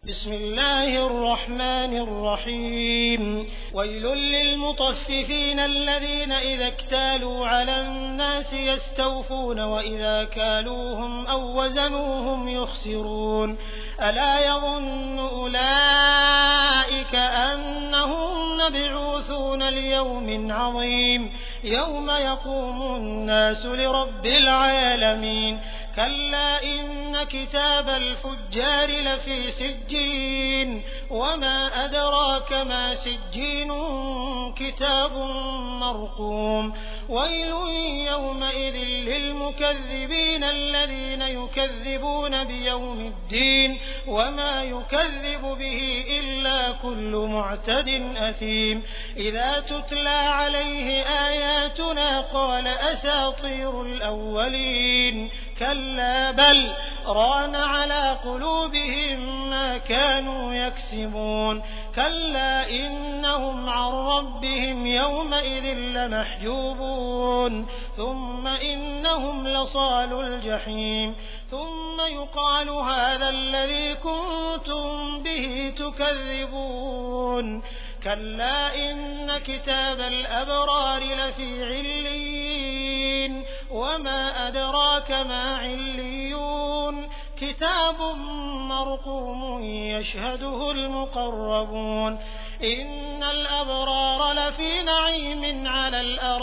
بسم الله الرحمن الرحيم. ويل للمطففين الذين إذا اكتالوا على الناس يستوفون وإذا كالوهم أو وزنوهم يخسرون. ألا يظن أولئك أنهم مبعوثون ليوم عظيم يوم يقوم الناس لرب العالمين. كلا إن كتاب الفجار لفي سجين وما أدراك ما سجين كتاب مرقوم. ويل يومئذ للمكذبين الذين يكذبون بيوم الدين وما يكذب به إلا كل معتد أثيم. إذا تتلى عليه آياتنا قال أساطير الأولين. كلا بل ران على قلوبهم ما كانوا يكسبون. كلا إنهم عن ربهم يومئذ لمحجوبون. ثم إنهم لصالو الجحيم. ثم يقال هذا الذي كنتم به تكذبون. كلا إن كتاب الأبرار لفي عليين وما أدراك ما عليون. كتاب مرقوم يشهده المقربون. إن الأبرار لفي نعيم على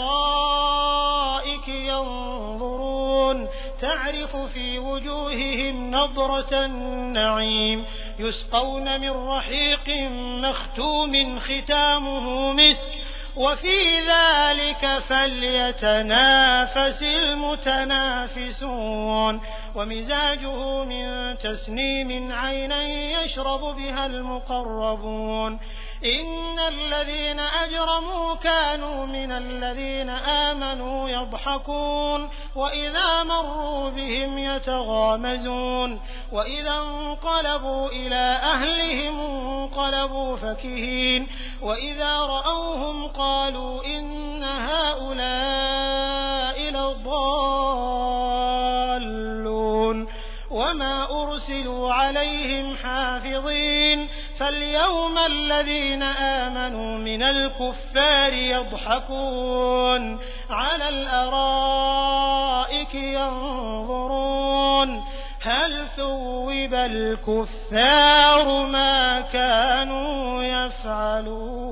الأرائك ينظرون تعرف في وجوههم نضرة النعيم. يسقون من رحيق مختوم ختامه مسك وفي ذلك فليتنافس المتنافسون. ومزاجه من تسنيم عينا يشرب بها المقربون. إن الذين أجرموا كانوا من الذين آمنوا يضحكون وإذا مروا بهم يتغامزون وإذا انقلبوا إلى أهلهم انقلبوا فكهين وإذا رأوهم قالوا إن هؤلاء لضالون وما أرسلوا عليهم حافظين. فاليوم الذين آمنوا من الكفار يضحكون على الأرائك ينظرون هل ثوب الكفار ما كانوا يفعلون.